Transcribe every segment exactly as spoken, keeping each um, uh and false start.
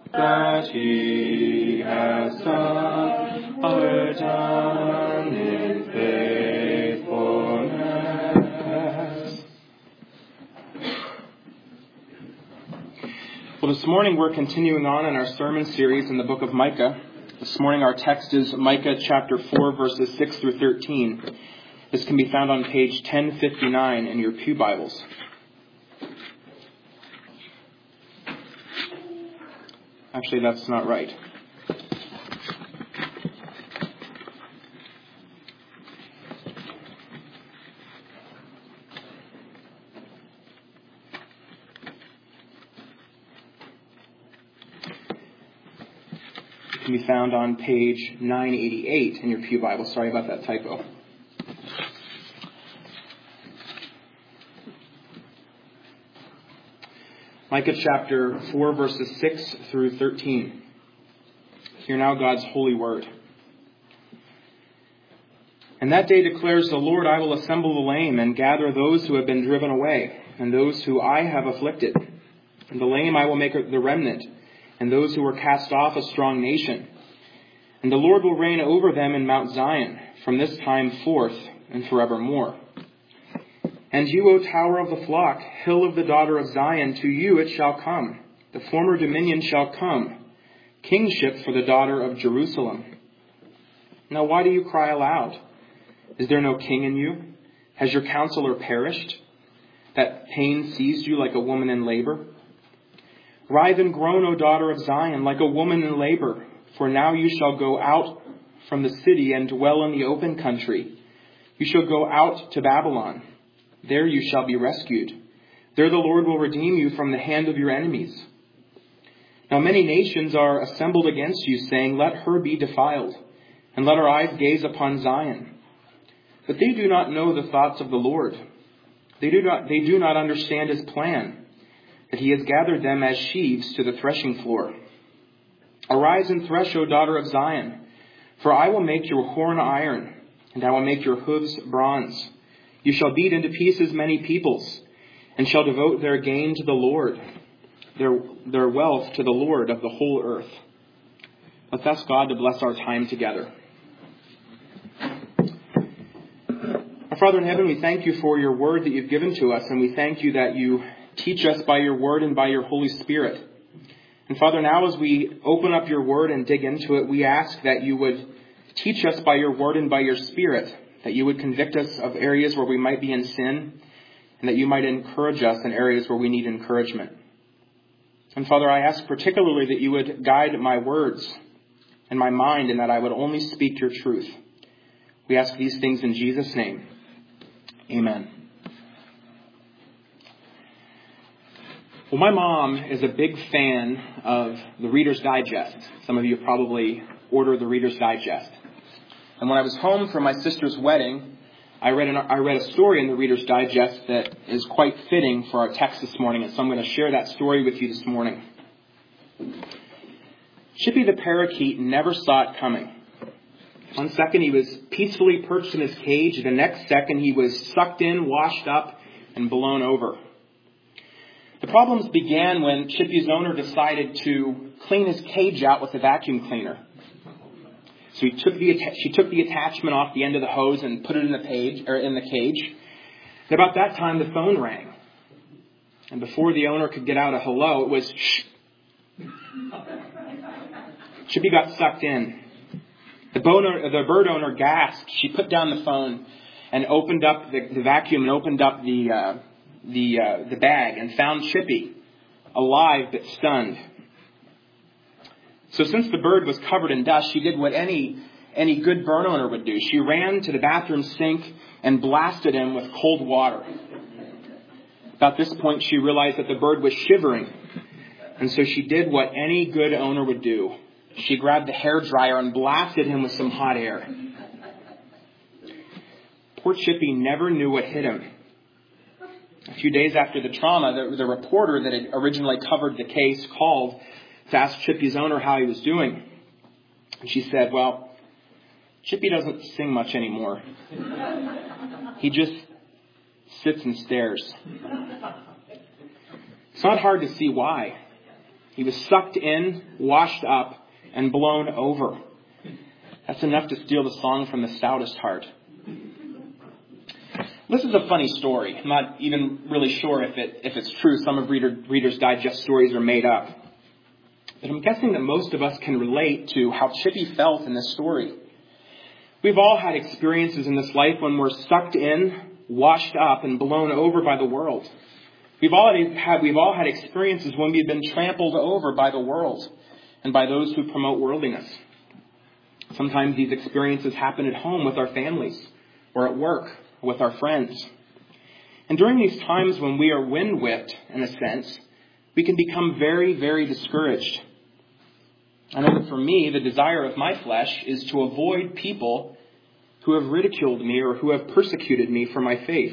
that he has done, are done in faithfulness. Well, this morning we're continuing on in our sermon series in the book of Micah. This morning our text is Micah chapter four, verses six through thirteen. This can be found on page ten fifty-nine in your pew Bibles. Actually, that's not right. It can be found on page nine eighty-eight in your pew Bible. Sorry about that typo. Micah chapter four, verses six through thirteen. Hear now God's holy word. And that day declares the Lord, I will assemble the lame and gather those who have been driven away, and those who I have afflicted. And the lame I will make the remnant, and those who were cast off a strong nation. And the Lord will reign over them in Mount Zion, from this time forth and forevermore. And you, O tower of the flock, hill of the daughter of Zion, to you it shall come. The former dominion shall come, kingship for the daughter of Jerusalem. Now why do you cry aloud? Is there no king in you? Has your counselor perished? That pain seized you like a woman in labor? Writhe and groan, O daughter of Zion, like a woman in labor. For now you shall go out from the city and dwell in the open country. You shall go out to Babylon. There you shall be rescued. There the Lord will redeem you from the hand of your enemies. Now many nations are assembled against you, saying, let her be defiled, and let our eyes gaze upon Zion. But they do not know the thoughts of the Lord. They do not, they do not understand his plan, that he has gathered them as sheaves to the threshing floor. Arise and thresh, O daughter of Zion, for I will make your horn iron, and I will make your hooves bronze. You shall beat into pieces many peoples, and shall devote their gain to the Lord, their, their wealth to the Lord of the whole earth. Let's ask God to bless our time together. Our Father in heaven, we thank you for your word that you've given to us, and we thank you that you teach us by your word and by your Holy Spirit. And Father, now as we open up your word and dig into it, we ask that you would teach us by your word and by your Spirit, that you would convict us of areas where we might be in sin, and that you might encourage us in areas where we need encouragement. And Father, I ask particularly that you would guide my words and my mind, and that I would only speak your truth. We ask these things in Jesus' name. Amen. Well, my mom is a big fan of the Reader's Digest. Some of you probably order the Reader's Digest. And when I was home for my sister's wedding, I read, an, I read a story in the Reader's Digest that is quite fitting for our text this morning. And so I'm going to share that story with you this morning. Chippy the parakeet never saw it coming. One second he was peacefully perched in his cage. The next second he was sucked in, washed up, and blown over. The problems began when Chippy's owner decided to clean his cage out with a vacuum cleaner. So he took the, she took the attachment off the end of the hose and put it in the page or in the cage. And about that time, the phone rang. And before the owner could get out a hello, it was shh. Chippy got sucked in. The, boner, the bird owner gasped. She put down the phone and opened up the, the vacuum and opened up the uh, the uh, the bag and found Chippy, alive but stunned. So since the bird was covered in dust, she did what any any good bird owner would do. She ran to the bathroom sink and blasted him with cold water. About this point, she realized that the bird was shivering. And so she did what any good owner would do. She grabbed the hairdryer and blasted him with some hot air. Poor Chippy never knew what hit him. A few days after the trauma, the, the reporter that had originally covered the case called to ask Chippy's owner how he was doing. And she said, well, Chippy doesn't sing much anymore. He just sits and stares. It's not hard to see why. He was sucked in, washed up, and blown over. That's enough to steal the song from the stoutest heart. This is a funny story. I'm not even really sure if it if it's true. Some of Reader, Reader's Digest stories are made up. But I'm guessing that most of us can relate to how Chippy felt in this story. We've all had experiences in this life when we're sucked in, washed up, and blown over by the world. We've all had, we've all had experiences when we've been trampled over by the world and by those who promote worldliness. Sometimes these experiences happen at home with our families or at work or with our friends. And during these times when we are wind-whipped, in a sense, we can become very, very discouraged. I know that for me, the desire of my flesh is to avoid people who have ridiculed me or who have persecuted me for my faith.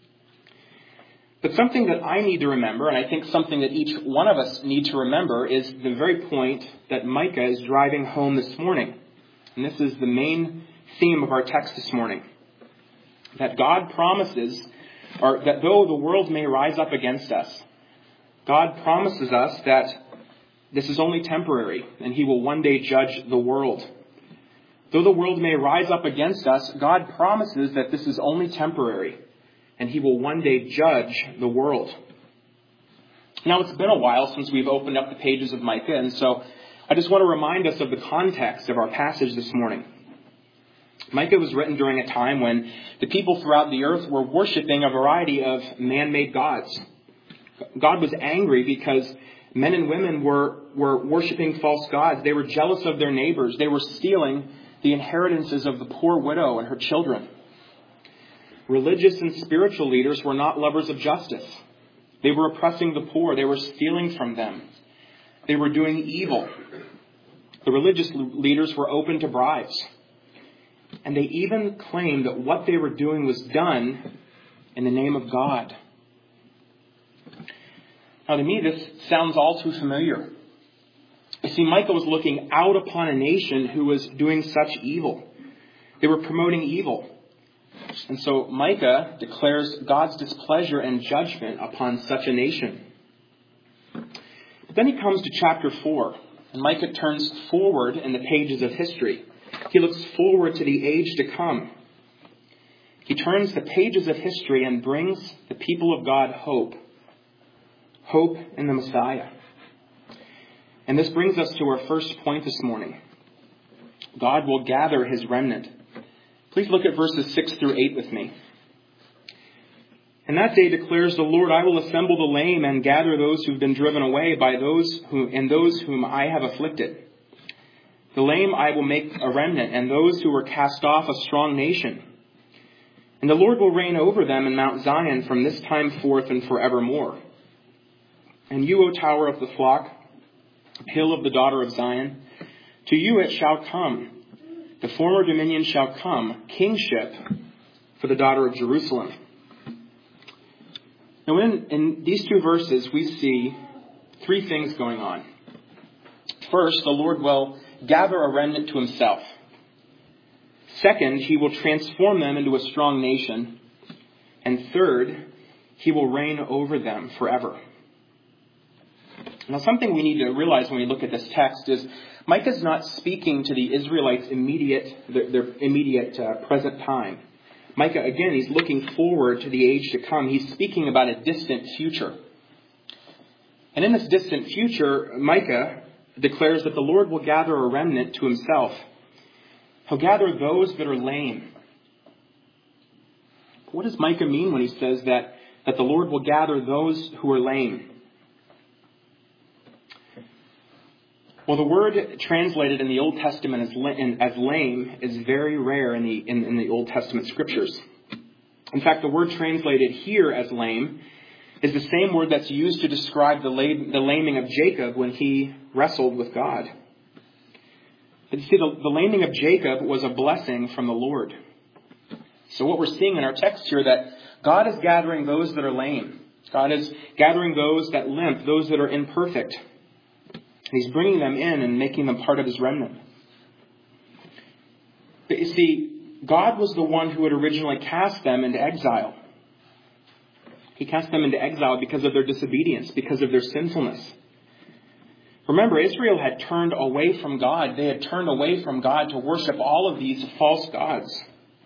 But something that I need to remember, and I think something that each one of us need to remember, is the very point that Micah is driving home this morning. And this is the main theme of our text this morning. That God promises, or that though the world may rise up against us, God promises us that this is only temporary, and he will one day judge the world. Though the world may rise up against us, God promises that this is only temporary, and he will one day judge the world. Now, it's been a while since we've opened up the pages of Micah, and so I just want to remind us of the context of our passage this morning. Micah was written during a time when the people throughout the earth were worshiping a variety of man-made gods. God was angry because men and women were, were worshiping false gods. They were jealous of their neighbors. They were stealing the inheritances of the poor widow and her children. Religious and spiritual leaders were not lovers of justice. They were oppressing the poor. They were stealing from them. They were doing evil. The religious leaders were open to bribes. And they even claimed that what they were doing was done in the name of God. Now, to me, this sounds all too familiar. You see, Micah was looking out upon a nation who was doing such evil. They were promoting evil. And so Micah declares God's displeasure and judgment upon such a nation. But then he comes to chapter four, and Micah turns forward in the pages of history. He looks forward to the age to come. He turns the pages of history and brings the people of God hope. Hope in the Messiah. And this brings us to our first point this morning. God will gather his remnant. Please look at verses six through eight with me. And that day declares the Lord, I will assemble the lame and gather those who've been driven away by those who and those whom I have afflicted. The lame I will make a remnant, and those who were cast off a strong nation. And the Lord will reign over them in Mount Zion from this time forth and forevermore. And you, O tower of the flock, hill of the daughter of Zion, to you it shall come. The former dominion shall come, kingship for the daughter of Jerusalem. Now in, in these two verses, we see three things going on. First, the Lord will gather a remnant to himself. Second, he will transform them into a strong nation. And third, he will reign over them forever. Now, something we need to realize when we look at this text is Micah's not speaking to the Israelites' immediate, their, their immediate uh, present time. Micah, again, he's looking forward to the age to come. He's speaking about a distant future. And in this distant future, Micah declares that the Lord will gather a remnant to himself. He'll gather those that are lame. What does Micah mean when he says that, that the Lord will gather those who are lame? Well, the word translated in the Old Testament as, as lame is very rare in the, in, in the Old Testament scriptures. In fact, the word translated here as lame is the same word that's used to describe the, lame, the laming of Jacob when he wrestled with God. But you see, the, the laming of Jacob was a blessing from the Lord. So what we're seeing in our text here, that God is gathering those that are lame. God is gathering those that limp, those that are imperfect. And he's bringing them in and making them part of his remnant. But you see, God was the one who had originally cast them into exile. He cast them into exile because of their disobedience, because of their sinfulness. Remember, Israel had turned away from God. They had turned away from God to worship all of these false gods.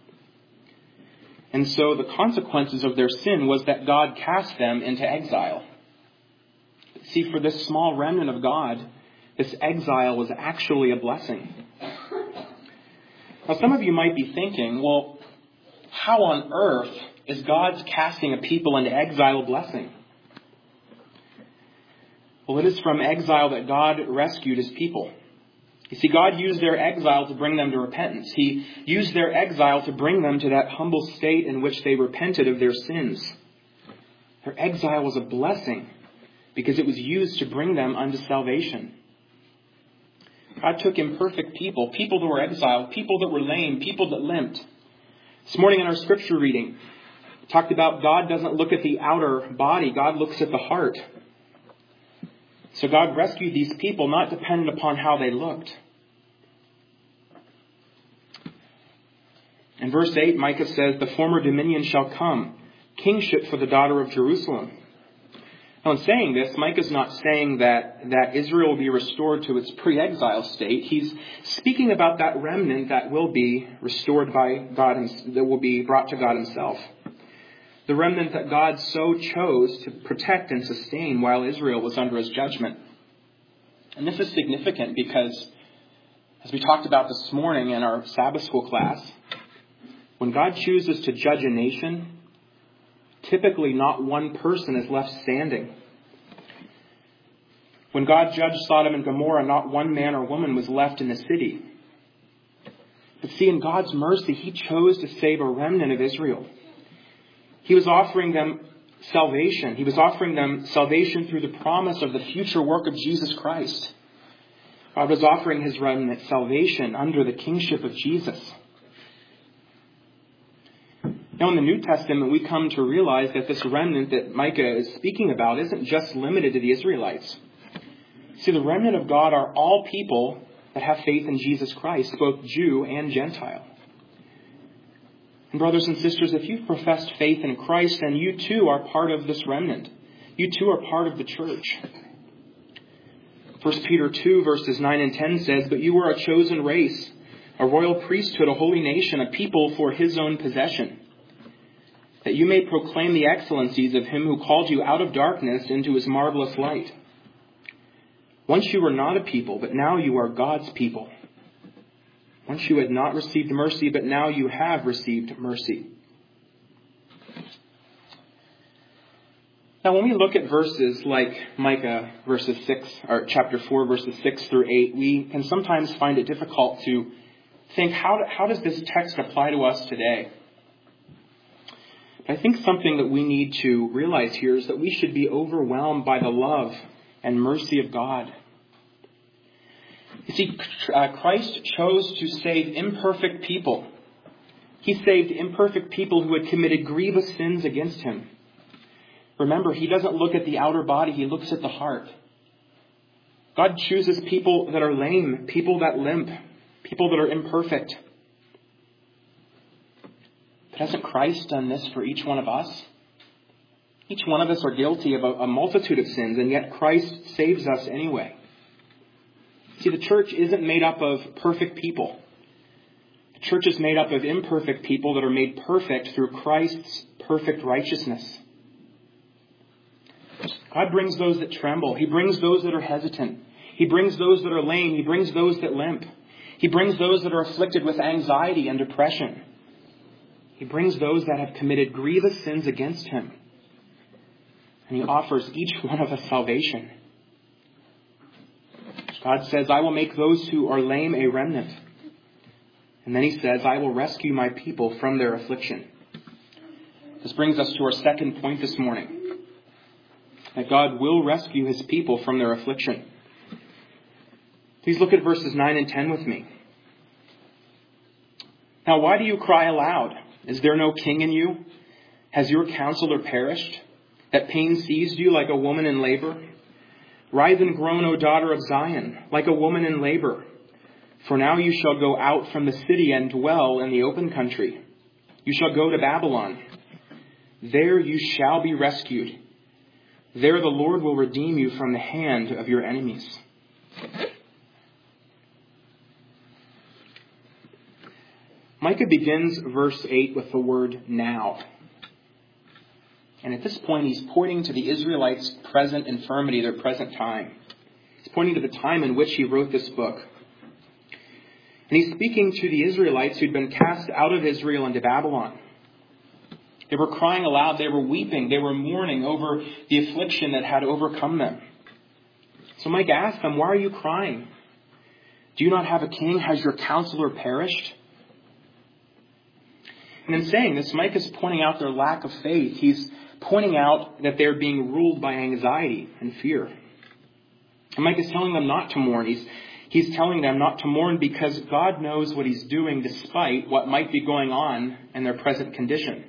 And so the consequences of their sin was that God cast them into exile. See, for this small remnant of God, this exile was actually a blessing. Now, some of you might be thinking, well, how on earth is God's casting a people into exile a blessing? Well, it is from exile that God rescued his people. You see, God used their exile to bring them to repentance. He used their exile to bring them to that humble state in which they repented of their sins. Their exile was a blessing because it was used to bring them unto salvation. God took imperfect people, people that were exiled, people that were lame, people that limped. This morning in our scripture reading, we talked about God doesn't look at the outer body, God looks at the heart. So God rescued these people not dependent upon how they looked. In verse eight, Micah says, "The former dominion shall come, kingship for the daughter of Jerusalem." Now, in saying this, Micah's not saying that, that Israel will be restored to its pre-exile state. He's speaking about that remnant that will be restored by God, that will be brought to God himself. The remnant that God so chose to protect and sustain while Israel was under his judgment. And this is significant because, as we talked about this morning in our Sabbath school class, when God chooses to judge a nation, typically not one person is left standing. When God judged Sodom and Gomorrah, not one man or woman was left in the city. But see, in God's mercy, he chose to save a remnant of Israel. He was offering them salvation. He was offering them salvation through the promise of the future work of Jesus Christ. God was offering his remnant salvation under the kingship of Jesus. Now, in the New Testament, we come to realize that this remnant that Micah is speaking about isn't just limited to the Israelites. See, the remnant of God are all people that have faith in Jesus Christ, both Jew and Gentile. And brothers and sisters, if you've professed faith in Christ, then you too are part of this remnant. You too are part of the church. First Peter two, verses nine and ten says, "But you are a chosen race, a royal priesthood, a holy nation, a people for his own possession, that you may proclaim the excellencies of him who called you out of darkness into his marvelous light. Once you were not a people, but now you are God's people. Once you had not received mercy, but now you have received mercy." Now, when we look at verses like Micah verses six, or chapter four, verses six through eight, we can sometimes find it difficult to think, how, how does this text apply to us today? I think something that we need to realize here is that we should be overwhelmed by the love and mercy of God. You see, uh, Christ chose to save imperfect people. He saved imperfect people who had committed grievous sins against him. Remember, he doesn't look at the outer body, he looks at the heart. God chooses people that are lame, people that limp, people that are imperfect. But hasn't Christ done this for each one of us? Each one of us are guilty of a, a multitude of sins, and yet Christ saves us anyway. See, the church isn't made up of perfect people. The church is made up of imperfect people that are made perfect through Christ's perfect righteousness. God brings those that tremble. He brings those that are hesitant. He brings those that are lame. He brings those that limp. He brings those that are afflicted with anxiety and depression. He brings those that have committed grievous sins against him. And he offers each one of us salvation. God says, "I will make those who are lame a remnant." And then he says, "I will rescue my people from their affliction." This brings us to our second point this morning. That God will rescue his people from their affliction. Please look at verses nine and ten with me. "Now why do you cry aloud? Is there no king in you? Has your counselor perished? That pain seized you like a woman in labor? Rise and groan, O daughter of Zion, like a woman in labor. For now you shall go out from the city and dwell in the open country. You shall go to Babylon. There you shall be rescued. There the Lord will redeem you from the hand of your enemies. Micah begins verse eight with the word now. And at this point, he's pointing to the Israelites' present infirmity, their present time. He's pointing to the time in which he wrote this book. And he's speaking to the Israelites who'd been cast out of Israel into Babylon. They were crying aloud. They were weeping. They were mourning over the affliction that had overcome them. So Micah asked them, why are you crying? Do you not have a king? Has your counselor perished? And in saying this, Micah is pointing out their lack of faith. He's pointing out that they're being ruled by anxiety and fear. And Micah is telling them not to mourn. He's, he's telling them not to mourn because God knows what he's doing despite what might be going on in their present condition.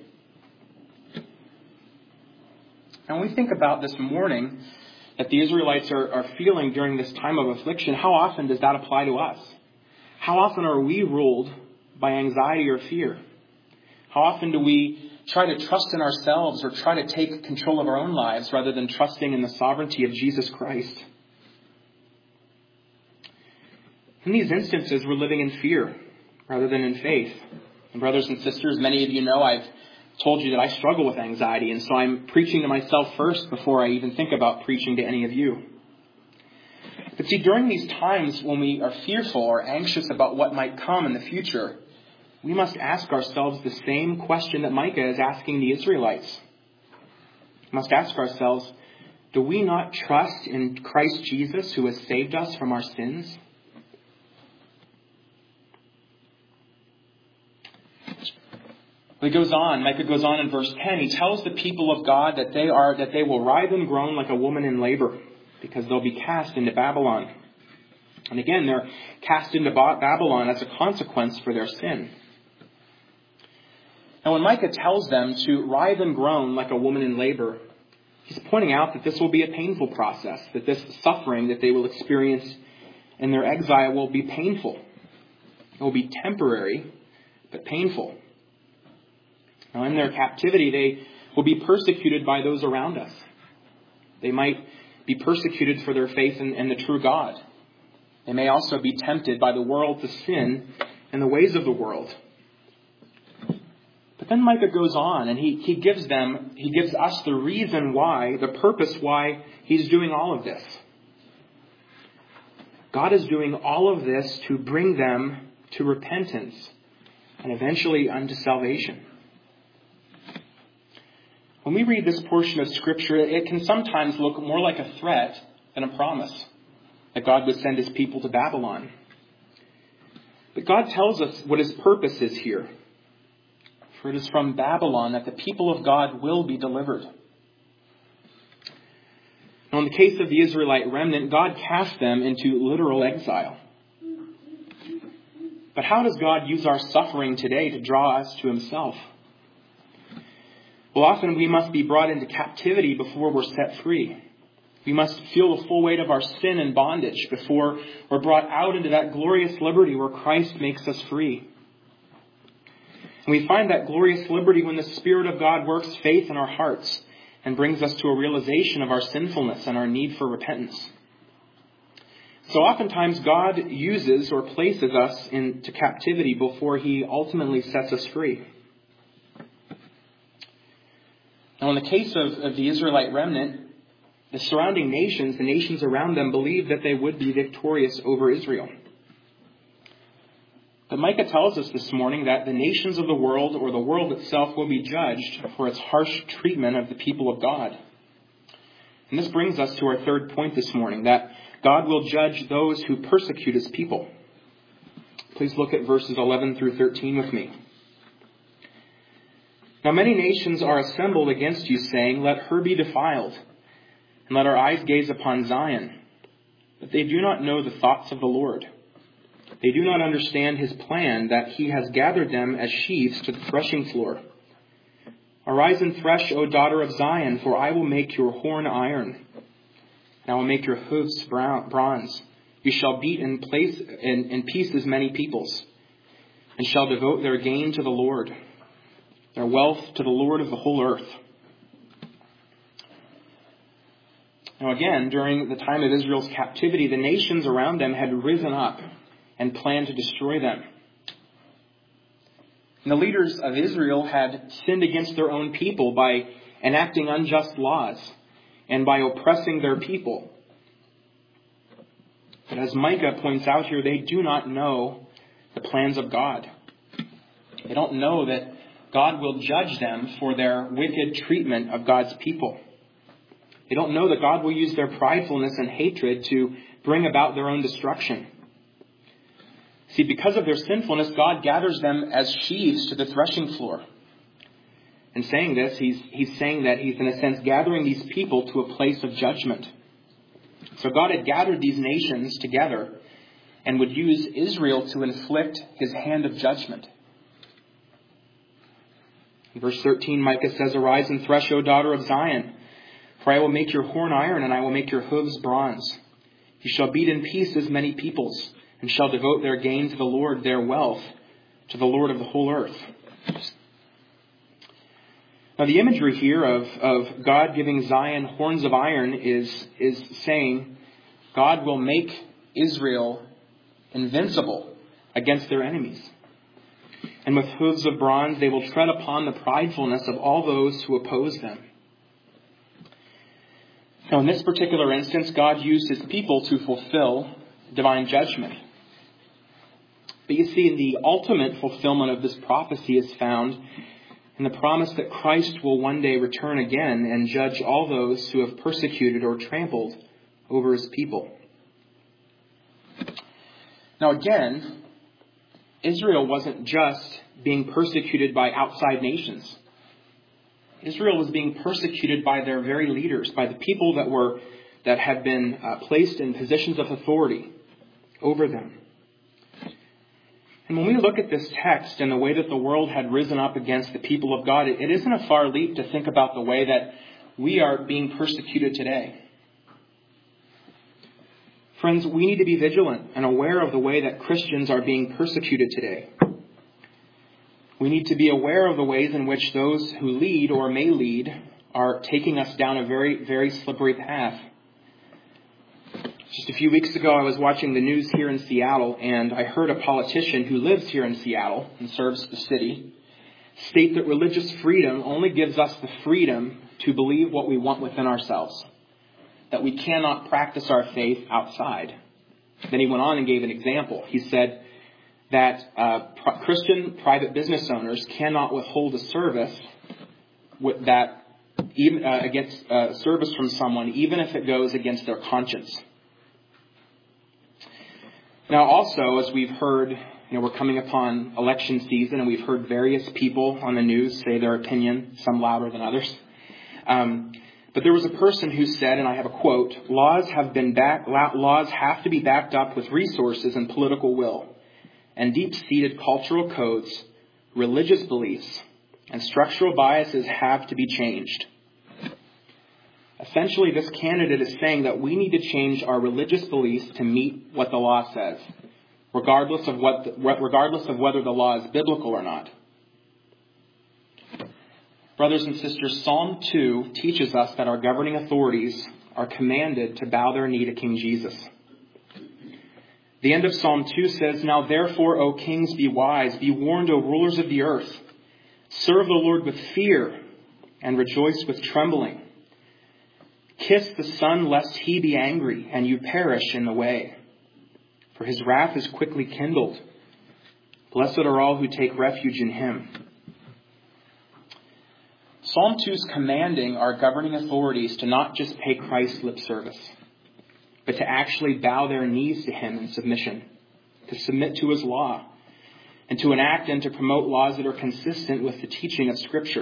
And when we think about this mourning that the Israelites are, are feeling during this time of affliction, how often does that apply to us? How often are we ruled by anxiety or fear? How often do we try to trust in ourselves or try to take control of our own lives rather than trusting in the sovereignty of Jesus Christ? In these instances, we're living in fear rather than in faith. And brothers and sisters, many of you know I've told you that I struggle with anxiety, and so I'm preaching to myself first before I even think about preaching to any of you. But see, during these times when we are fearful or anxious about what might come in the future, we must ask ourselves the same question that Micah is asking the Israelites. We must ask ourselves, do we not trust in Christ Jesus who has saved us from our sins? He goes on, Micah goes on in verse ten. He tells the people of God that they are that they will writhe and groan like a woman in labor because they'll be cast into Babylon. And again, they're cast into Babylon as a consequence for their sin. Now, when Micah tells them to writhe and groan like a woman in labor, he's pointing out that this will be a painful process, that this suffering that they will experience in their exile will be painful. It will be temporary, but painful. Now, in their captivity, they will be persecuted by those around us. They might be persecuted for their faith in, in the true God. They may also be tempted by the world to sin and the ways of the world. But then Micah goes on and he, he gives them, he gives us the reason why, the purpose why he's doing all of this. God is doing all of this to bring them to repentance and eventually unto salvation. When we read this portion of Scripture, it can sometimes look more like a threat than a promise that God would send his people to Babylon. But God tells us what his purpose is here. For it is from Babylon that the people of God will be delivered. Now, in the case of the Israelite remnant, God cast them into literal exile. But how does God use our suffering today to draw us to himself? Well, often we must be brought into captivity before we're set free. We must feel the full weight of our sin and bondage before we're brought out into that glorious liberty where Christ makes us free. And we find that glorious liberty when the Spirit of God works faith in our hearts and brings us to a realization of our sinfulness and our need for repentance. So oftentimes God uses or places us into captivity before he ultimately sets us free. Now, in the case of, of the Israelite remnant, the surrounding nations, the nations around them, believed that they would be victorious over Israel. But Micah tells us this morning that the nations of the world, or the world itself, will be judged for its harsh treatment of the people of God. And this brings us to our third point this morning, that God will judge those who persecute his people. Please look at verses eleven through thirteen with me. Now many nations are assembled against you, saying, let her be defiled, and let our eyes gaze upon Zion. But they do not know the thoughts of the Lord. They do not understand his plan, that he has gathered them as sheaves to the threshing floor. Arise and thresh, O daughter of Zion, for I will make your horn iron, and I will make your hoofs bronze. You shall beat in, place, in, in pieces many peoples, and shall devote their gain to the Lord, their wealth to the Lord of the whole earth. Now again, during the time of Israel's captivity, the nations around them had risen up and planned to destroy them. And the leaders of Israel had sinned against their own people by enacting unjust laws and by oppressing their people. But as Micah points out here, they do not know the plans of God. They don't know that God will judge them for their wicked treatment of God's people. They don't know that God will use their pridefulness and hatred to bring about their own destruction. See, because of their sinfulness, God gathers them as sheaves to the threshing floor. In saying this, he's, he's saying that he's, in a sense, gathering these people to a place of judgment. So God had gathered these nations together and would use Israel to inflict his hand of judgment. In verse thirteen, Micah says, "Arise and thresh, O daughter of Zion, for I will make your horn iron, and I will make your hooves bronze. You shall beat in pieces many peoples, and shall devote their gain to the Lord, their wealth to the Lord of the whole earth." Now the imagery here of, of God giving Zion horns of iron is, is saying God will make Israel invincible against their enemies. And with hooves of bronze, they will tread upon the pridefulness of all those who oppose them. Now in this particular instance, God used his people to fulfill divine judgment. But you see, the ultimate fulfillment of this prophecy is found in the promise that Christ will one day return again and judge all those who have persecuted or trampled over his people. Now again, Israel wasn't just being persecuted by outside nations. Israel was being persecuted by their very leaders, by the people that were that had been uh, placed in positions of authority over them. And when we look at this text and the way that the world had risen up against the people of God, it, it isn't a far leap to think about the way that we are being persecuted today. Friends, we need to be vigilant and aware of the way that Christians are being persecuted today. We need to be aware of the ways in which those who lead or may lead are taking us down a very, very slippery path. Just a few weeks ago, I was watching the news here in Seattle, and I heard a politician who lives here in Seattle and serves the city state that religious freedom only gives us the freedom to believe what we want within ourselves, that we cannot practice our faith outside. Then he went on and gave an example. He said that uh, pro- Christian private business owners cannot withhold a service with that even uh, against uh, service from someone, even if it goes against their conscience. Now, also, as we've heard, you know, we're coming upon election season, and we've heard various people on the news say their opinion, some louder than others. Um, but there was a person who said, and I have a quote, "Laws have been back, laws have to be backed up with resources and political will, and deep-seated cultural codes, religious beliefs, and structural biases have to be changed." Essentially, this candidate is saying that we need to change our religious beliefs to meet what the law says, regardless of what, the, regardless of whether the law is biblical or not. Brothers and sisters, Psalm two teaches us that our governing authorities are commanded to bow their knee to King Jesus. The end of Psalm two says, "Now therefore, O kings, be wise, be warned, O rulers of the earth. Serve the Lord with fear and rejoice with trembling. Kiss the Son, lest he be angry, and you perish in the way. For his wrath is quickly kindled. Blessed are all who take refuge in him." Psalm two is commanding our governing authorities to not just pay Christ lip service, but to actually bow their knees to him in submission, to submit to his law, and to enact and to promote laws that are consistent with the teaching of Scripture.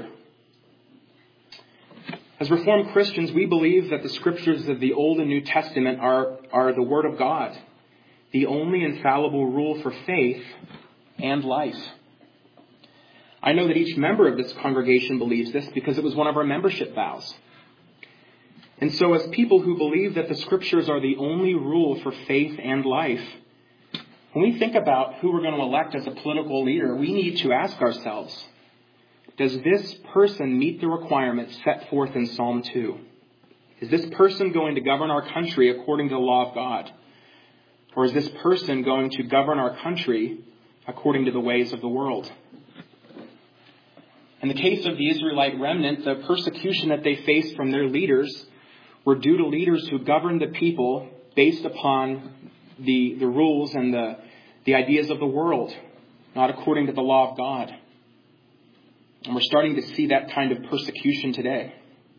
As Reformed Christians, we believe that the Scriptures of the Old and New Testament are, are the Word of God, the only infallible rule for faith and life. I know that each member of this congregation believes this because it was one of our membership vows. And so as people who believe that the Scriptures are the only rule for faith and life, when we think about who we're going to elect as a political leader, we need to ask ourselves, does this person meet the requirements set forth in Psalm two? Is this person going to govern our country according to the law of God? Or is this person going to govern our country according to the ways of the world? In the case of the Israelite remnant, the persecution that they faced from their leaders were due to leaders who governed the people based upon the, the rules and the, the ideas of the world, not according to the law of God. And we're starting to see that kind of persecution today.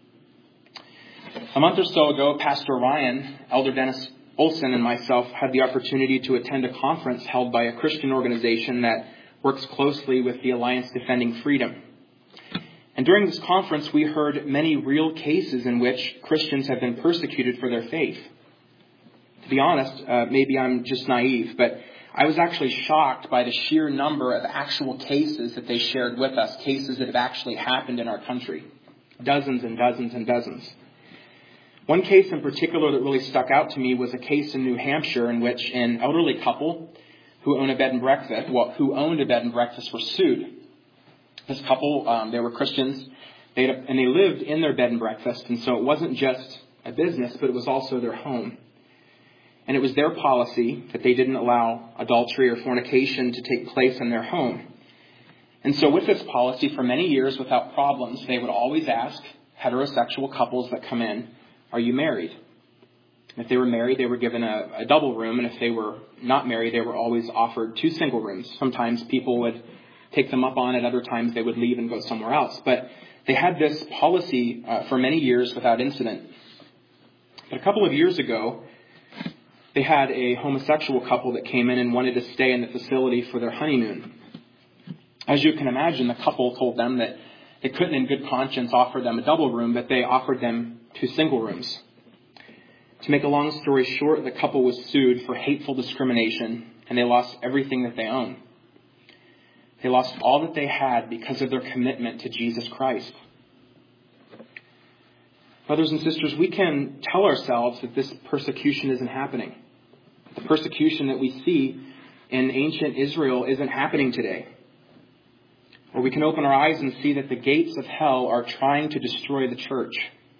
A month or so ago, Pastor Ryan, Elder Dennis Olson, and myself had the opportunity to attend a conference held by a Christian organization that works closely with the Alliance Defending Freedom. And during this conference, we heard many real cases in which Christians have been persecuted for their faith. To be honest, uh, maybe I'm just naive, but I was actually shocked by the sheer number of actual cases that they shared with us, cases that have actually happened in our country. Dozens and dozens and dozens. One case in particular that really stuck out to me was a case in New Hampshire in which an elderly couple who owned a bed and breakfast, well, who owned a bed and breakfast were sued. This couple, um, they were Christians, they had a, and they lived in their bed and breakfast, and so it wasn't just a business, but it was also their home. And it was their policy that they didn't allow adultery or fornication to take place in their home. And so with this policy, for many years without problems, they would always ask heterosexual couples that come in, are you married? And if they were married, they were given a, a double room, and if they were not married, they were always offered two single rooms. Sometimes people would take them up on it, other times they would leave and go somewhere else. But they had this policy uh, for many years without incident. But a couple of years ago, they had a homosexual couple that came in and wanted to stay in the facility for their honeymoon. As you can imagine, the couple told them that they couldn't in good conscience offer them a double room, but they offered them two single rooms. To make a long story short, the couple was sued for hateful discrimination, and they lost everything that they own. They lost all that they had because of their commitment to Jesus Christ. Brothers and sisters, we can tell ourselves that this persecution isn't happening. The persecution that we see in ancient Israel isn't happening today. Or we can open our eyes and see that the gates of hell are trying to destroy the church.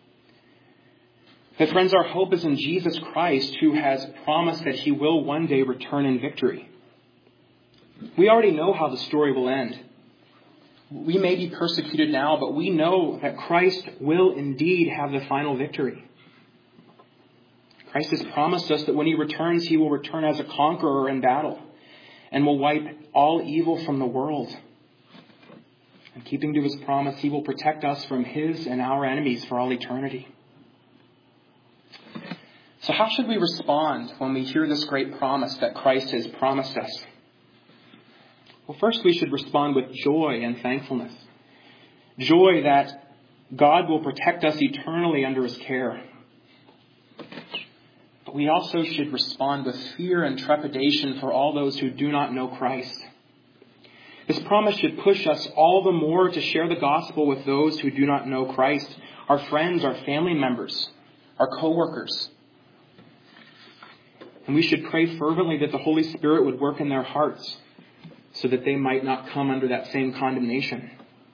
But friends, our hope is in Jesus Christ, who has promised that he will one day return in victory. We already know how the story will end. We may be persecuted now, but we know that Christ will indeed have the final victory. Christ has promised us that when he returns, he will return as a conqueror in battle and will wipe all evil from the world. And keeping to his promise, he will protect us from his and our enemies for all eternity. So how should we respond when we hear this great promise that Christ has promised us? Well, first we should respond with joy and thankfulness. Joy that God will protect us eternally under his care. But we also should respond with fear and trepidation for all those who do not know Christ. This promise should push us all the more to share the gospel with those who do not know Christ, our friends, our family members, our co-workers. And we should pray fervently that the Holy Spirit would work in their hearts so that they might not come under that same condemnation.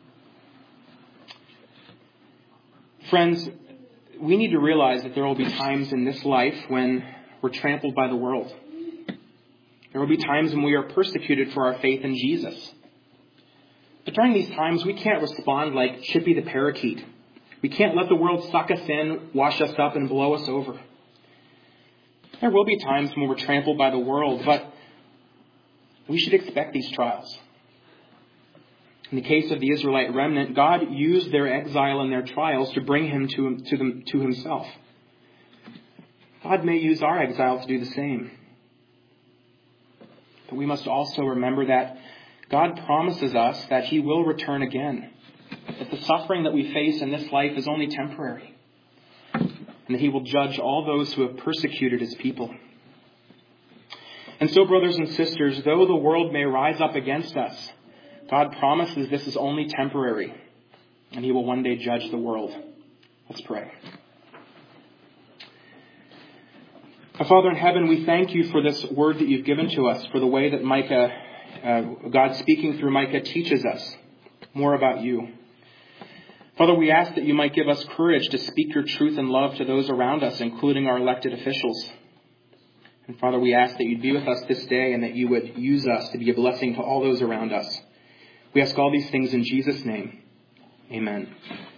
Friends, we need to realize that there will be times in this life when we're trampled by the world. There will be times when we are persecuted for our faith in Jesus. But during these times, we can't respond like Chippy the parakeet. We can't let the world suck us in, wash us up, and blow us over. There will be times when we're trampled by the world, but we should expect these trials. In the case of the Israelite remnant, God used their exile and their trials to bring him to, to, them, to himself. God may use our exile to do the same. But we must also remember that God promises us that he will return again. That the suffering that we face in this life is only temporary. And that he will judge all those who have persecuted his people. And so, brothers and sisters, though the world may rise up against us, God promises this is only temporary, and he will one day judge the world. Let's pray. Our Father in heaven, we thank you for this word that you've given to us, for the way that Micah, uh, God speaking through Micah, teaches us more about you. Father, we ask that you might give us courage to speak your truth and love to those around us, including our elected officials. And Father, we ask that you'd be with us this day and that you would use us to be a blessing to all those around us. We ask all these things in Jesus' name. Amen.